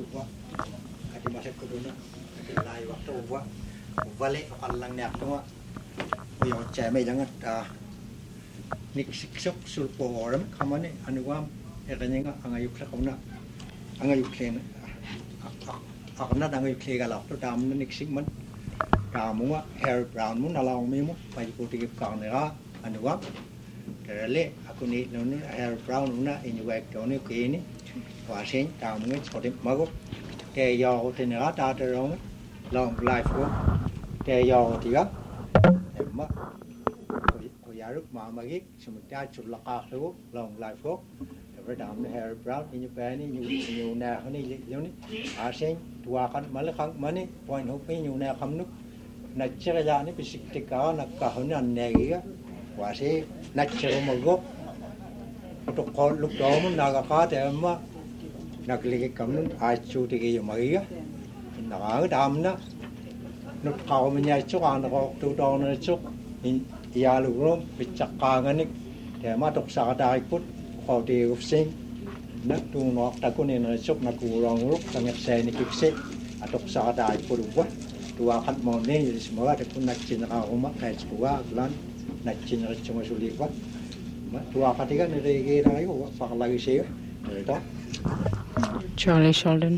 wa ati masek kuduna ati lai waktu wa vale kallang nek no yo che mai lang nik siksok sulpo oram kamane anuam ekanya angayuk sa kauna angayuk len akna angayuk le galak to dam nik sikman kamunga hair brown mun alaw me mo pai ko tigip ka nera anuam terale aku ni no hair brown una inuak to ni kini wasen kamunga chodim mago te yo te nera ta te rong long life ko te yo tiga emma ko yaruk ma magi sumta chulaka lo long life ko every time the hair brown in your bani you na ni ni asen tua kan malakang mani point hope you na kamnu na chira ni bisik tika na ka honan negi wa se na chira mo go to ko lu do mo na ka te ma na kli kamnu a chu ti ge mai ga na ga dam na no ka mo nya chu an ko tu do na chu ya lu ro bi chak ka ngani te ma tok sa dai put ko ti uf sing na tu no ta ko ni na chu na ku rong ru ta nge se ni kip se atok sa dai put wa tua kan mo ne semua ada pun nak cina rumah kayak sebuah bulan nak cina cuma sulit buat tua ketiga ni regi lagi buat pak lagi sih itu Charlie Sheldon.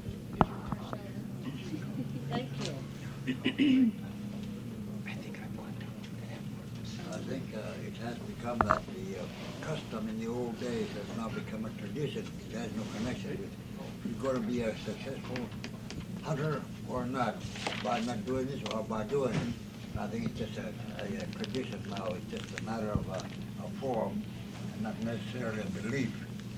Thank you. I think it has become that the custom in the old days has now become a tradition. It has no connection with if you're going to be a successful hunter or not, by not doing this or by doing it. I think it's just a tradition now. It's just a matter of a form and not necessarily a belief.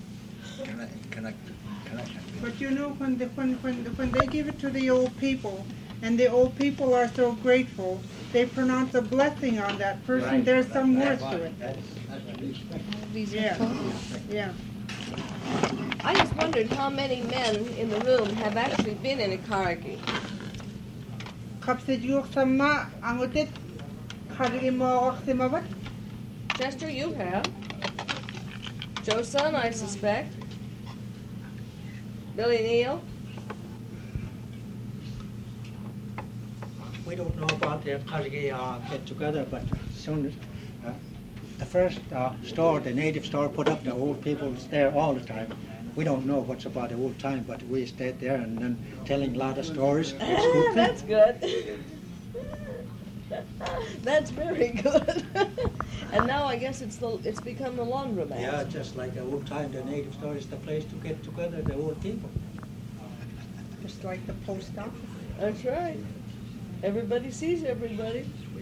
Connection. But you know, when they give it to the old people, and the old people are so grateful, they pronounce a blessing on that person. Right. There's some worth to it. That's to be expected. Yeah. I just wondered how many men in the room have actually been in a karagi. Chester, you have. Joe's son, I suspect. Billy Neal. we don't know about the Kargi get together but soon the first store the native store put up the old people there all the time. We don't know what's about the old time, but we stayed there and then telling a lot of stories. That's good. That's very good. And now I guess it's become the laundromat. Yeah, just like the old time, the native store is the place to get together the old people. Just like the post office. That's right. Everybody sees everybody.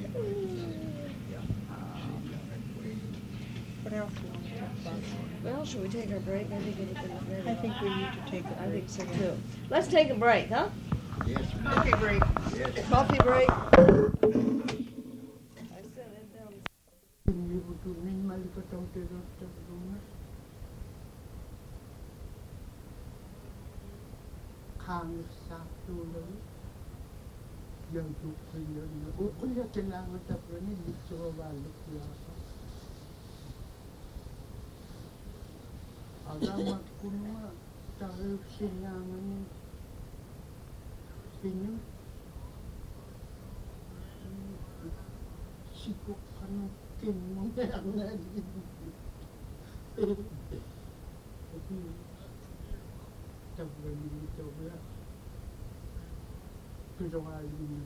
What else do you want to talk about? Well, should we take our break? I think everybody's ready. I think we need to take a I break. think so too. Let's take a break, huh? Yes, ma'am. Coffee break. Yes. Coffee break. I set it down. Alamat kuno tahu sinangan ini sikuk kan tin yang lagi. Tapi coba ini coba kita ini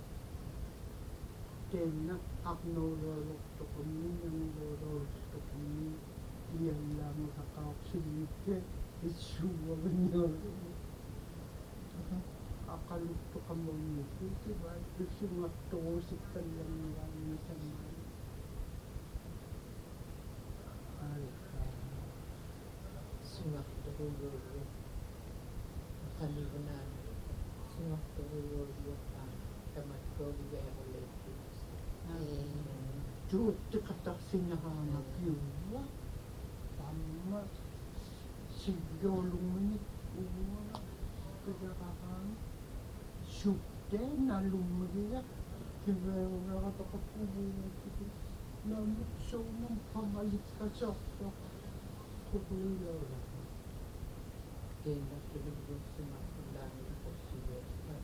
kena acknowledge to kami yang lorong to kami yang lama kakak sedikit itu benar. Akal itu kamu itu tiba itu semua sekian yang sama. Semua itu kami benar. Semua itu teman keluarga yang boleh. Itu kata sinyahan aku. Sama sigolong uang kejagaan sudah nalung dia kita orang tak perlu namun semua pembalik kaca kuliah Tenda televisione dando possibile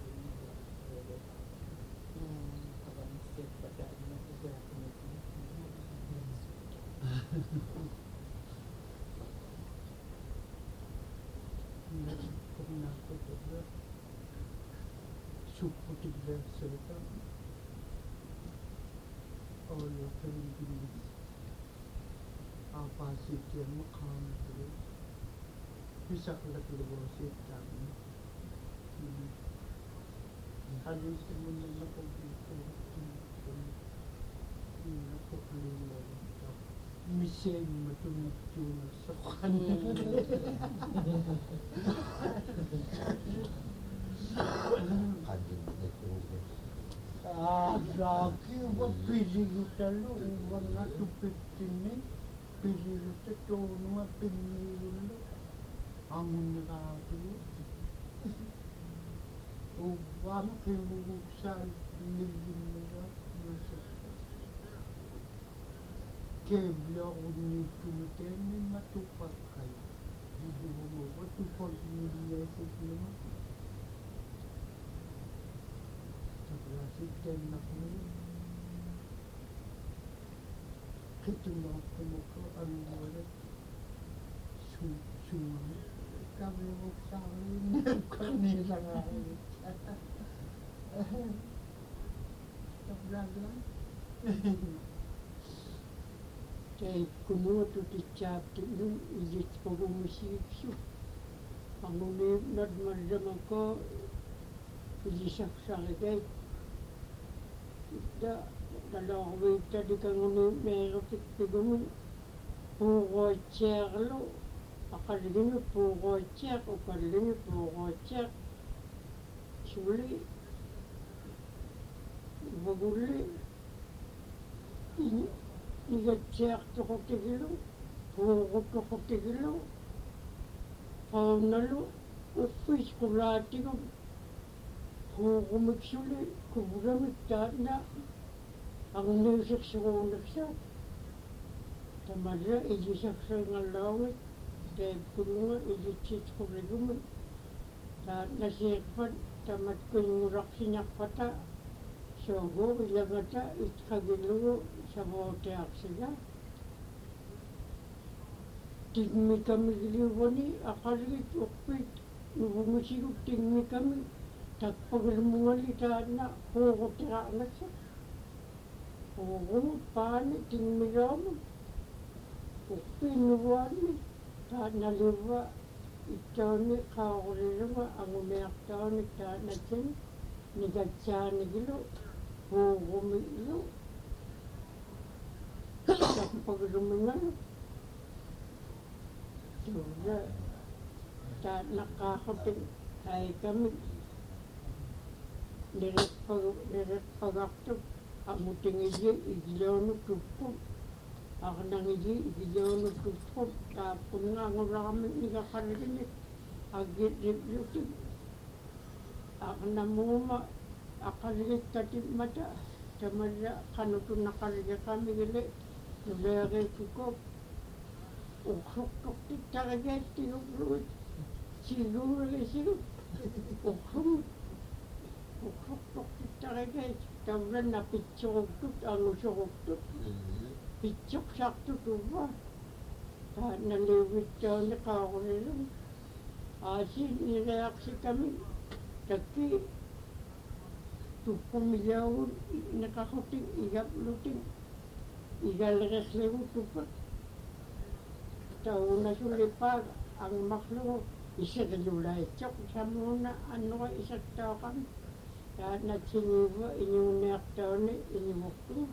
avanti pada pernah kedua suku tiga serta oleh Inggris apa sih dia makan itu bisa kedua serta hadis sebenarnya aku keluar Misalnya macam-macam sokan. Lagi buat pilih kita lu, warna tu petini, pilih kita tu nama pilih lu, angin lagi. Uang kebusan pilih merah masuk. Kebla uni tumiteni matupakai. Jadi mau matupak ni sesuatu. Sebelah dan nak ni. Ketemu muka anwar. Semua kami bersama kami sangat. Sebelah Kaya kuno tu dicap tu ijit pagumusiksyo. Ang unib nadmadam ako ijisaksakay. Da dalaway tadi kang unib meron tikpigumun pugo tiyaklo. Akaligin pugo tiyak o kaligin pugo tiyak. Suli baguli Iga tiyak toko tigilo, pugo toko tigilo, paunalo, upis kulati ko, pugo miksuli, kubura mitana, ang nisik sukunak siya. Tamadra, ijisak sa ngalawit, dahil kulunga, ijitsit ko riguman. Nasikpan, tamad ko yung urak sinakpata, so go, ilagata, itkagilo, sa bote aksida. Tingmi kami giliwani, akalit ukpit, nubumusigog tingmi kami, tagpagalmungali na, hugo tira na siya. Hugo, paano, tingmi raman. Ukpit, nuwani, naliwa, ito ni kakulirwa, ang umiyak tao ni na siya, nigatsa ni gilo, hugo mi ilo. Paglumingan. Sura. At nakakapit ay kami. Niret pagakto. Amuting igilaw no tupko. Ako nang igilaw no tupko. Tapon nga ang ramen ni kakaliginit. Agit riplutin. Ako na muma. Akaligit katip mata. Tamada kanutun nakaliga kami gili. Nulagay ko, ukrok-tok talaga tinugluit. Siguro siguro. Ukrok-tok talaga. Tawlan na pitsok ang usok. Pitsok sakto tuwa. Naliwit daw na kakulilong. Asin, nireaksi kami. Taki, tupumilaw, nakakuting, igapluting. Igalres lewu tupat. Tahu na sulipag ang maklo isa dalulay chok sa muna ano isa tao kami. Dahil nagsiniwa inyong niyak tao ni inyong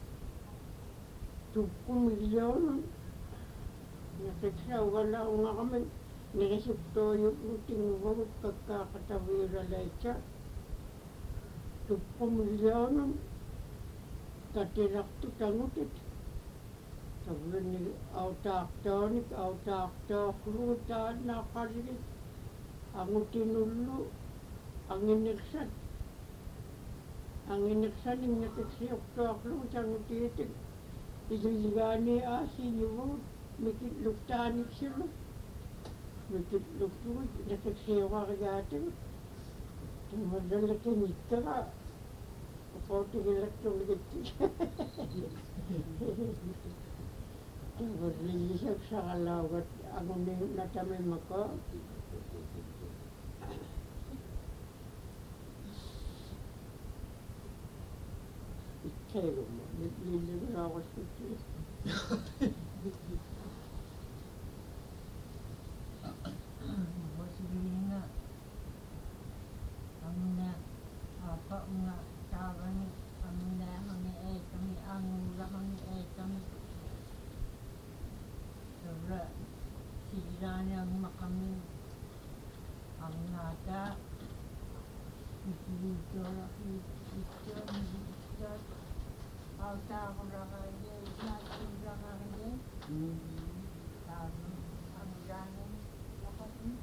2 milyon. Nakiksaw wala nga kami. Niresupto yung luting wawag pagkakatawira lay siya. 2 milyon. Katirak to tangutit. Sabi ni autak-tak, luta, nakalit. Ang tinulo, ang ineksan. Ang ineksan, yung nakiksiyok to aklo, ang titik. Iligani asin yung mikit luktanik sila. mikit luksuit nakiksewariyaatin tumadalakin ittara qootigilattuligitti tavarrillisap saqalaugat aguni natamimaka ittaigumma lilligulaaqassutti Bosirina amna apa nga tawani amna hani kami angula hani kami sobra sirani ang makami ang nata ito alta ko rakaya natin rakaya tayo ang ganin lakot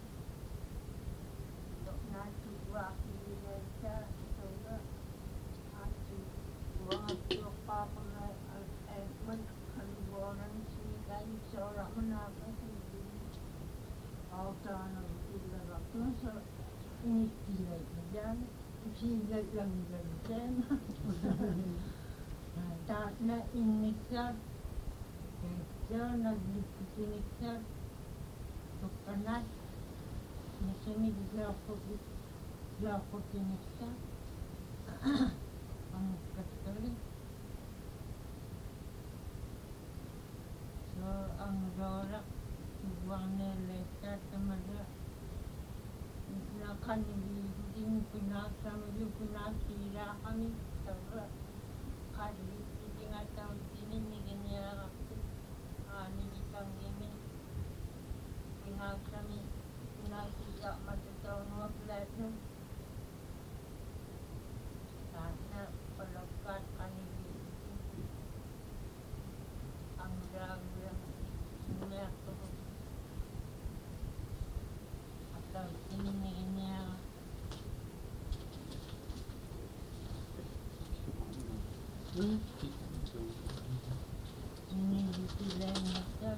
Nasi waki nilesa soga ati waki papa na man kalibonan si kain sora manaka si alta na ila rakto sa ini tilay diyan sila lang diyan ta na inikar kaya naglipinikar tukanas Nasini lakot inista ang katkali. So ang rorak buwang nilesa tamada na kanili din pinasama yung pinasira kami sa kali hindi nga tawag dininigan niya nilitang imin pinasami Nakita matataw ng platinum. Sana palagkat kanili. Ang raglang sinako. At ang siningin niya. Sinili sila niya sa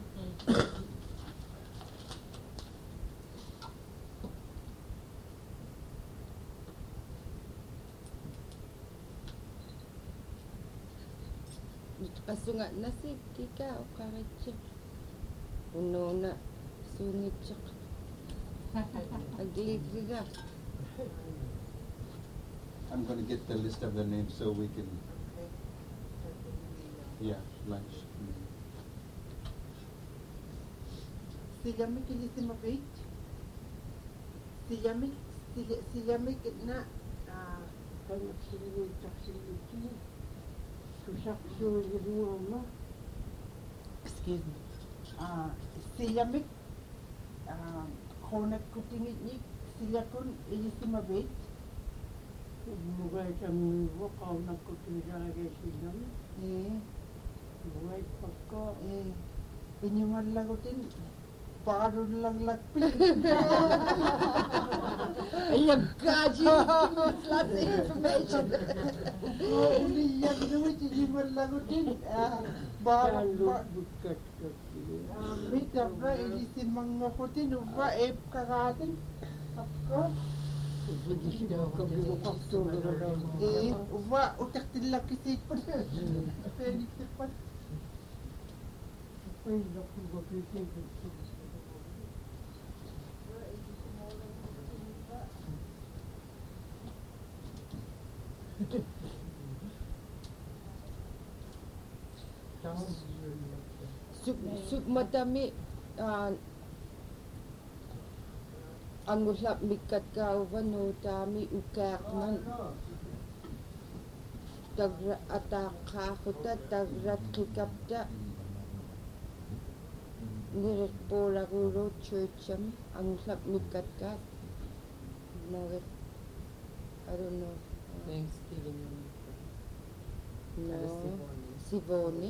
Kasunga nasi tika o karitsa. Uno na sungitsa. Agligriga. I'm going to get the list of the names so we can. Yeah, lunch. Silamik ilisimabit. Silamik na kanak siliti susaksuliruama excuse me. Silamik khonak kutingit ni silakun ilisimabit. mugay kami wakaw na kutirage silam mugay pagka Pinyuman lagutin parun lang lagpil. Ayan ka, lots of information. Uliyan naman pinyuman lagutin. bukat Mita ba ilisin mga kutin uba kakatin. Ako. Uba utak tilak isipan. Isipan. Madami ang ulap mikat kauban no dami ukakman tagra ataka kuta tagrat kikapta niret pola guro churcham ang ulap mikat ka naget I don't know Thanksgiving. no Sivoni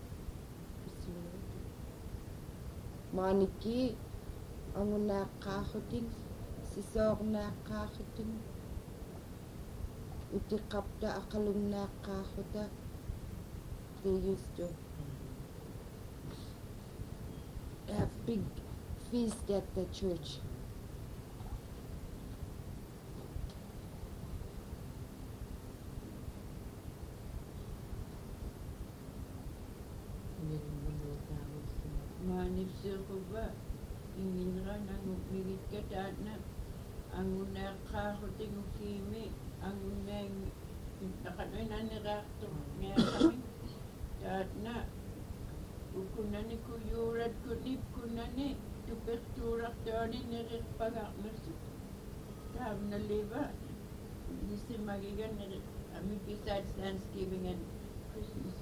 Maniki ang nakakahuting sisok nakakahuting utikapta akalung nakahuta they used to have big feast at the church. Maanipsiquva inginran angupmigitkatatna angunaaqaaqutingukiimi angunaang taqananiraartu niaqami taatna ukunani kuyuurat kunipkunani tupertuurartuani neriqpagaarnersu taamnaliva nisimagigan besides Thanksgiving and Christmas.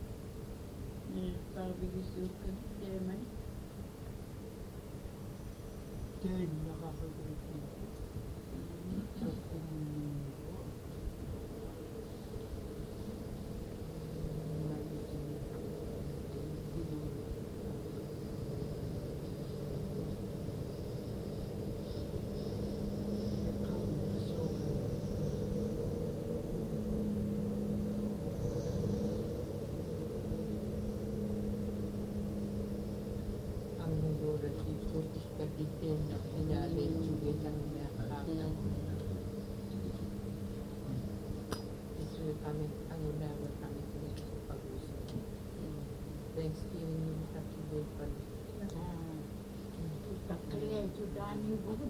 Barbecue teman. Thanksgiving yung Saturday pa. Kakilay sudan yung buko.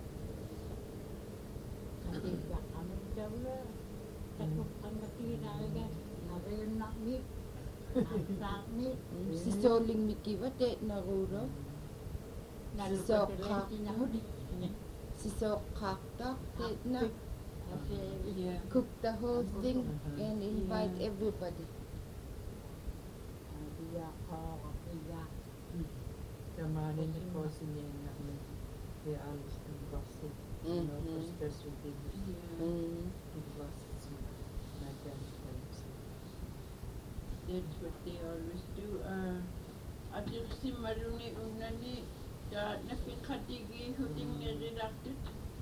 Kasi ba kami jawla. Takot ang matinalaga. Nagayon na meat. Meat. Si Soling Mikiva te naruro. Si Kakta te na. Cook the whole thing and invite everybody. Kamarin ni po siya namin kaya alis ng basi. For special things. That's what they always do. Adik si maruni unani da napikatigi huting nredaktet.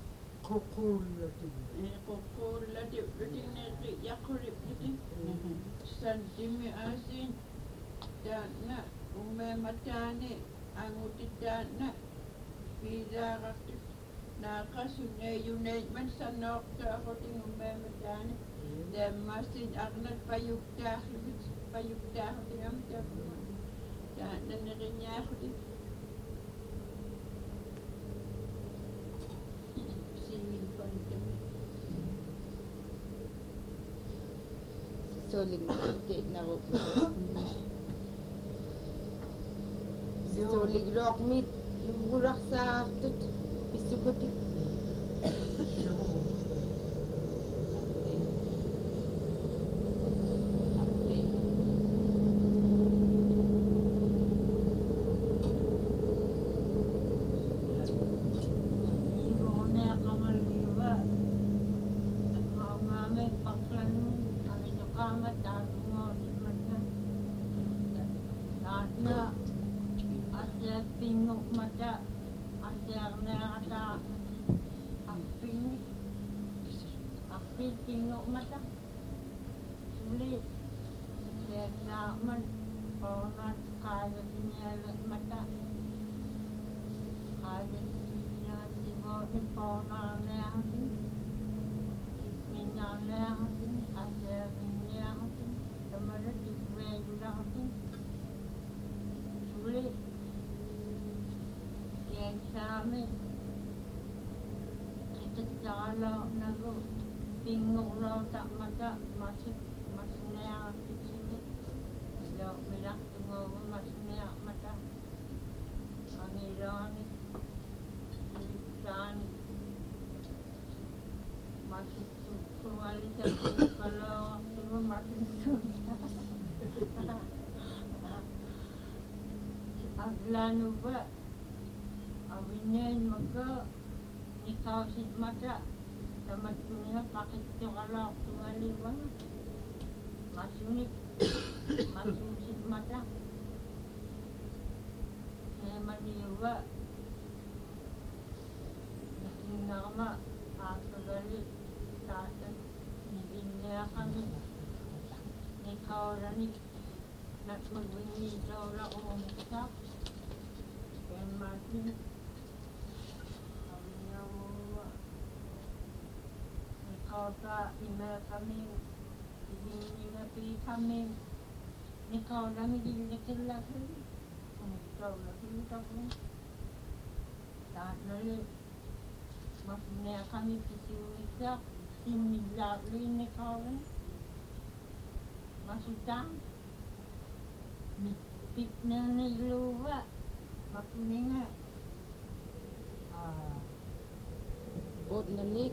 Kokola huting nred yakurip huting. Santimi asin da na umematani angutitana pidaraktet. Nakasune yunay man sa nokta huting umematani. Da masin agnat payukta huting amta. Da nanarinya huting. Soling te naruro. Si Soling rock meat burak sa tut isubuti. Aglano ba? Awinyan magka ikaw si mata. Tamat ko niya pakit yung alak tumaliwan. Masunit. Masusit mata. Kaya maniwa. Nakinama. Akagali. Tatan. Nibin niya kami. Ikaw ranik. Nat magwingi daw ra umumuksak. Kaya masin. sa email kami, email kami, ikaw lang hindi sila sila. Ikaw lang sila kami. Lahat na rin, masinaya kami pisiwisa, sinila rin ikaw lang. Masutang, mitpit na niluwa, mapuninga. Bot na nik.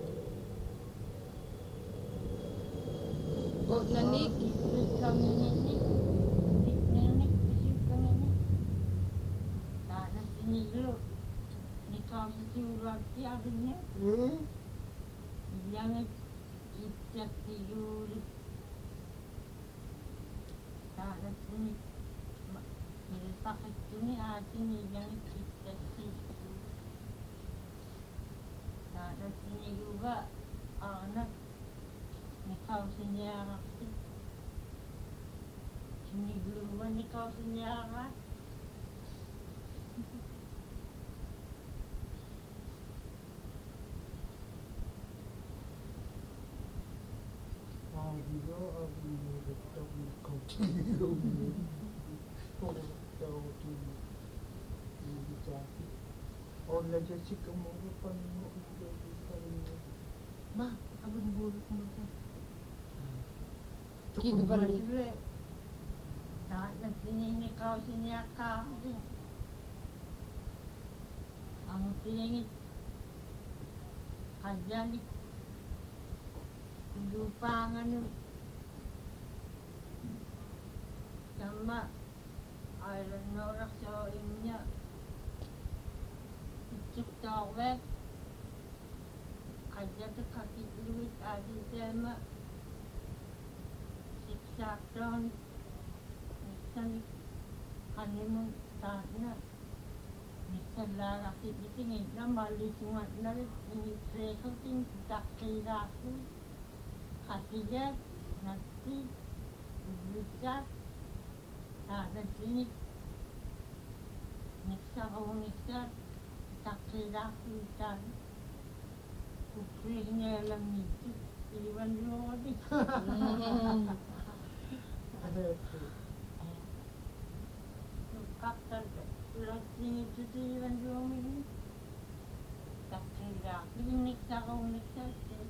Bot na nik. Kami ni nik, pisiw kami ni. Sana sinilo, ni kami siwag siya rin niya. Yang icat siulit. Sana sini, sakit sini atin yang icat siulit. Sana sini juga anak ikaw senyara sini duluan ikaw senyara Dia aku letak kau tinggal ni, kau tahu tu ni jadi. Orang jadi kamu lepas ni ba abang buruk macam Kiko balik. Nak sini kau sini akak ang tingit kajan lupangan sama aylan norak sa inya cuk tawet kaja tu kaki luit adi sama siksaton nisan kanimun sana nisan lara kiting na malisungat na rin ini preko ting takiraku kasigat nanti lucat sana sini niksa kau niksa takiraku sana kukrihnya lang itu iwan lodi kapten ulang sini tu iwan lodi takiraku niksa kau niksa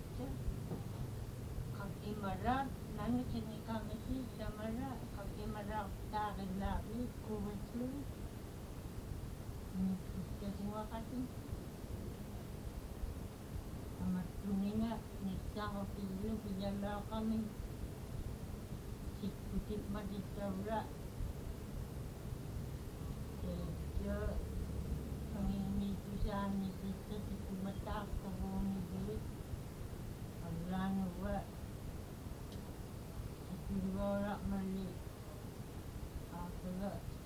kaki marat nani kini kami si samara kaki marat tarik lagi kuat lu kita semua kasih amat dunia nikah kopi dulu berjalan kami sikutip mati taura kerja kami ini susah ni kita sikut mata kami dulu alam buat sikut orang mali apa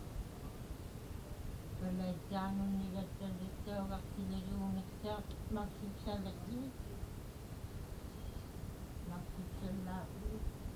belajar ni kata waktu lagi nikah maksud lagi maksud lagi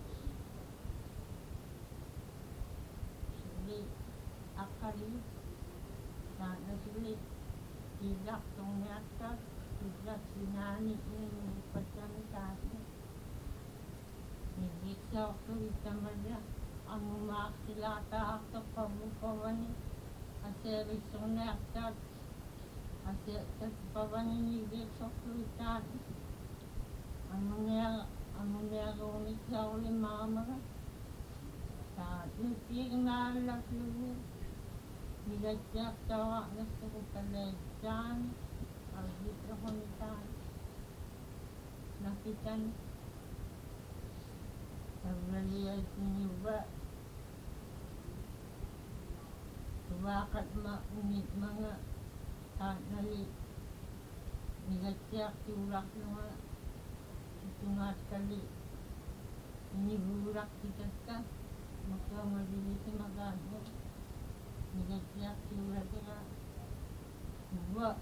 sulit akali sana sulit tidak ternyata tidak sinani ini pertanyaan ini nikah tu kita mana anu maksilata atau kawan Hasil risaunya akan hasil terpawan ini dia kesulitan. Anunya rumit jauh lima orang. Saat itu kenal dulu. Bila siap tawa nasi kepelejan, alih terhontan. Nafikan terlihat ini juga. Bakit maunit mga tanali nigatyak tulak nga itungat kali iniburak tikat ka magkamali sa magano nigatyak tulak nga buwa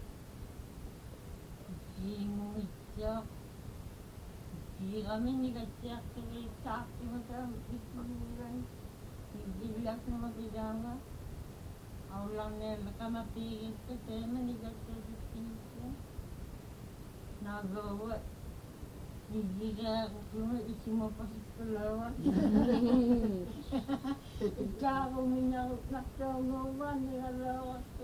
mo ityak hindi kami nigatyak tulak sa akin magkamiburan ibilak na magigama Aulang nila ka mapigil ka kaya manigal ka sa pinto. Nagawa. Hindi ko isi mo pa sa kalawan. Ikaw minyaw na tawawan nilalawas ko.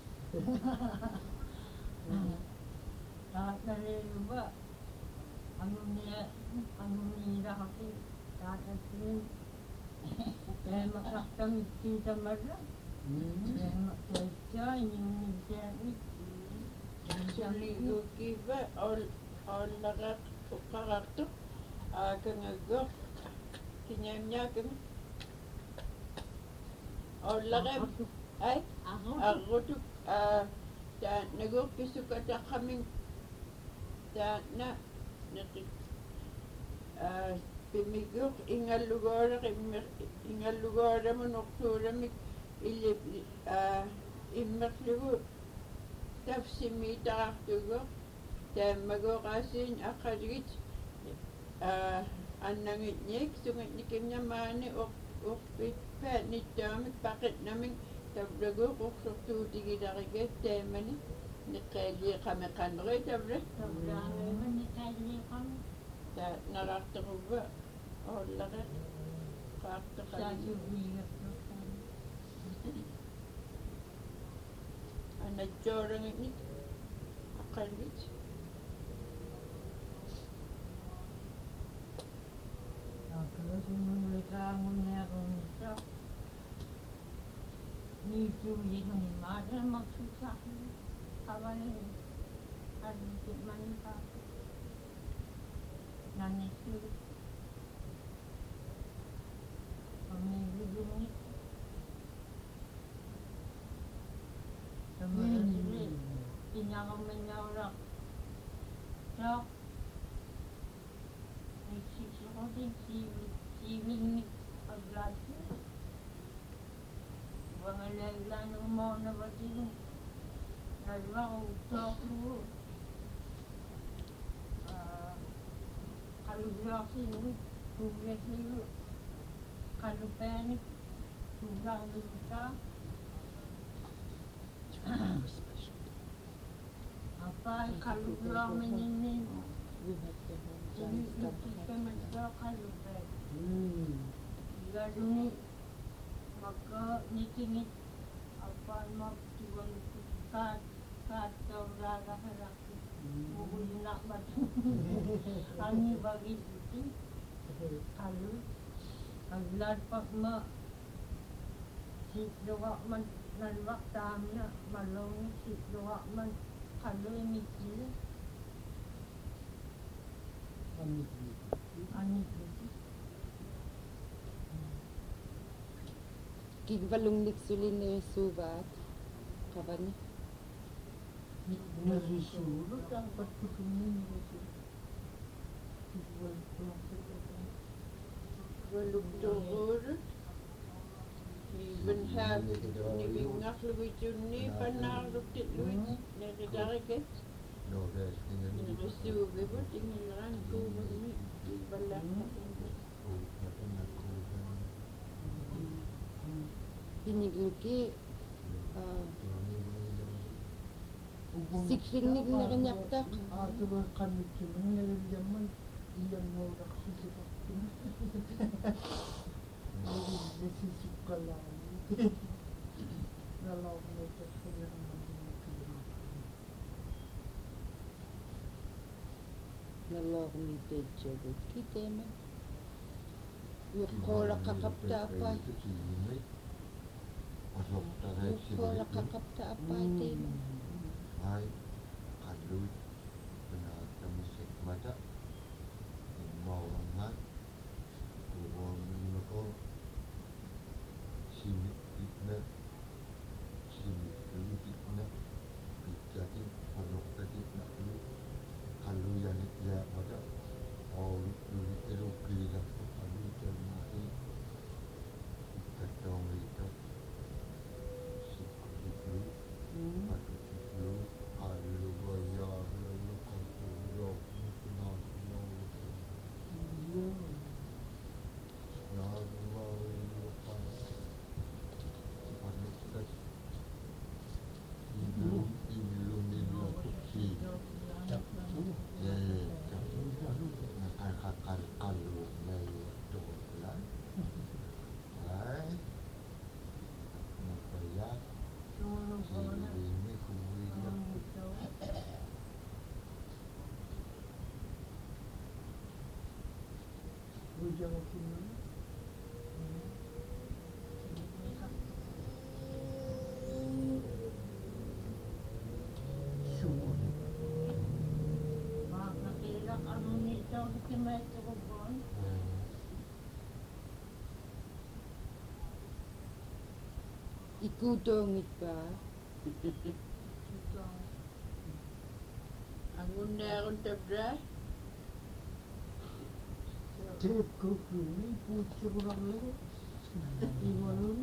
Lahat na rin ba? Ano nila kasi kahit rin. Kaya makaktamit kita mara. Kaya makakasya yung nagsabi. Suligo kiba all lagat karakter akan agak kinyanya kan all lagat ay ako tu dan nego kisuka ta kaming dan na pimigok ingal lugar mo noktura mi ilip immaklugo tafsimi taraktugo dan magokasin akadgit annangit nyek sungit nikimnya mani ok pet ni tamit paket naming tabdago ok soktu tigi dariget temani nikeli kame kanre tabre Tablang naman ni Kylie kami. da naraktugo ollagat kakta Sa kan subigat ko kami. anajorang ni akadgit Kalau semua kamu ni aku misal ni cuci ni mana maksud saya awal ni ada di mana tak nanti tu kami dulu ni semua ni inyam menyarak tak Siving aglasi. Wangalailan mo na ba din? Nalwa utok mo. Kaluglasi mo. Tuglasi mo. Kalupanik. Tuglang luta. Apa kaluglang meninin. Jadi kita menjaga lupa. Lalu ni maka nikimit apa mak tuan kat orang harap mungkin nak batu. Ani bagi itu kalau aglar pak mak si doa man nalwak tamnya malong si doa man kalau mikir ani Kigvalungnik sulin na subat kaban nasusulot ang pagtutunin nito. walugdur even have ni ngakluwit yun ni panarupit luwit na kadareket No, there's nasubi mo tingin lang ko ni balak pinigluki sikling na kanyaktak Ato ba kami kilang nalalaman iyan mo raksisipak nasisukal lang nalaw mo ito sa yung nalok ni techo kita man yukola kakapta apa yukola kakapta apa tema Hai, kalut, benar temisik mata, mau ngat, kurang menukar, sini itna, sini dulu itna, jadi kalau tadi nak dulu, kalau yang dia mata, oh dulu itu kira kalau jadi kata mereka, si dulu, atau dulu. Makakilak ano nito, hindi may turubon. Ikutongit pa. Ito. Ang undaron tabra. Tep kukuni, puti ko lang yun. Iwanan.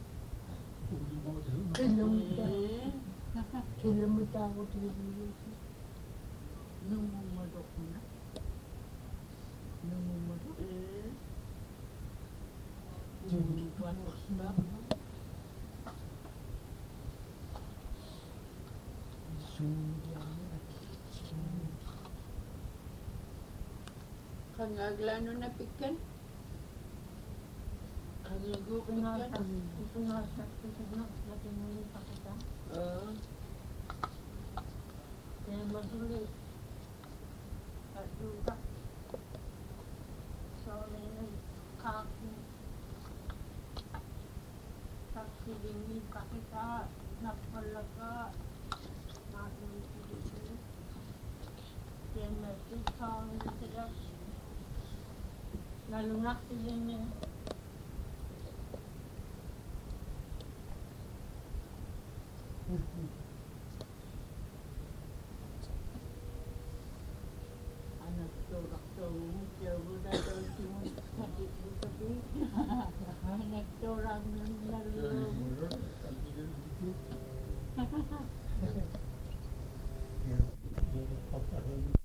Kilometer ako tinibigay siya. Numumadok na. Numumadok. Numumadok na. Kangaglano na pikan. Kangago pikan. Ipinasak ko sa natin mo yung pakita. Oo. Kaya magulit. Kaduga. So, may nagkaki. Saksilingi pakita. Napalaga. Magulit. Kaya nagkikang sila. Nalungat sila niya. Anak turak-turang, wala daw siya sakit mo sabi. Nagturang ng nalulungan. Yeah.